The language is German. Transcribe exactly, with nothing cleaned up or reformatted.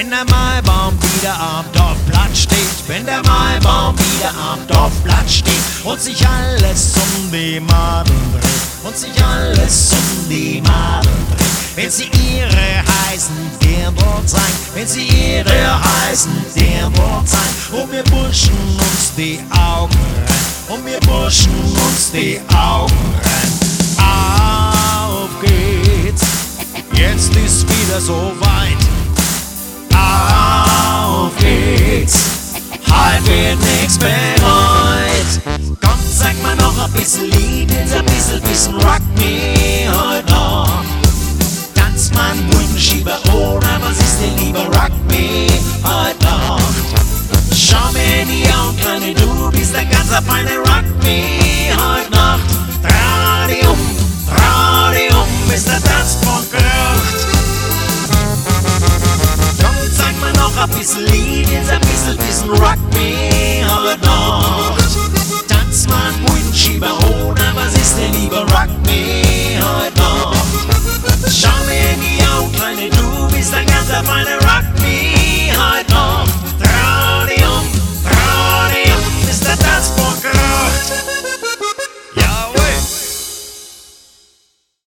wenn der Maibaum wieder am Dorfplatz steht, wenn der Maibaum wieder am Dorfplatz steht und sich alles um die Madeln dreht, und sich alles um die Madeln dreht, wenn sie ihre heißen Dirndl zeigen, wenn sie ihre heißen Dirndl zeigen, und wir buschen uns die Augen rein, und wir buschen uns die Augen rein. Auf geht's, jetzt ist wieder so weit. Auf geht's, halt wird nix bereut. Komm, sag mal noch ein bisschen Lied, jetzt ein bisschen, bisschen Rock me heute noch. Tanz mal einen Brückenschieber oder was ist dir lieber? Rock me heute noch. Schau mir in die Augen, Kleine, du bist der ganz feine. Rock me heute Nacht. Trau dich um, trau dich um, bis der Tanzpunkt kracht. Komm, sag mal noch ein bisschen Lied, jetzt ein bisschen, bisschen Rock me heute noch.